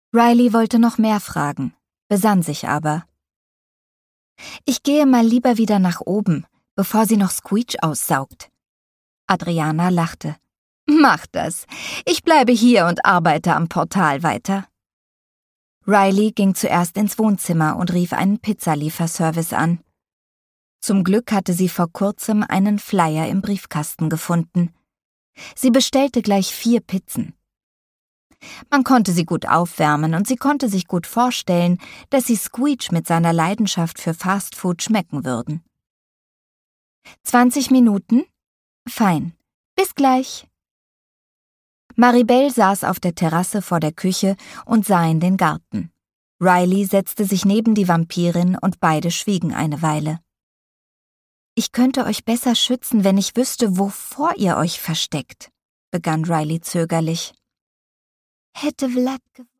Riley wollte noch mehr fragen, besann sich aber. »Ich gehe mal lieber wieder nach oben, bevor sie noch Squeech aussaugt.« Adriana lachte. »Mach das. Ich bleibe hier und arbeite am Portal weiter.« Riley ging zuerst ins Wohnzimmer und rief einen Pizzalieferservice an. Zum Glück hatte sie vor kurzem einen Flyer im Briefkasten gefunden. Sie bestellte gleich 4 Pizzen. Man konnte sie gut aufwärmen und sie konnte sich gut vorstellen, dass sie Squeech mit seiner Leidenschaft für Fastfood schmecken würden. 20 Minuten? Fein. Bis gleich. Maribel saß auf der Terrasse vor der Küche und sah in den Garten. Riley setzte sich neben die Vampirin und beide schwiegen eine Weile. »Ich könnte euch besser schützen, wenn ich wüsste, wovor ihr euch versteckt«, begann Riley zögerlich. »Hätte Vlad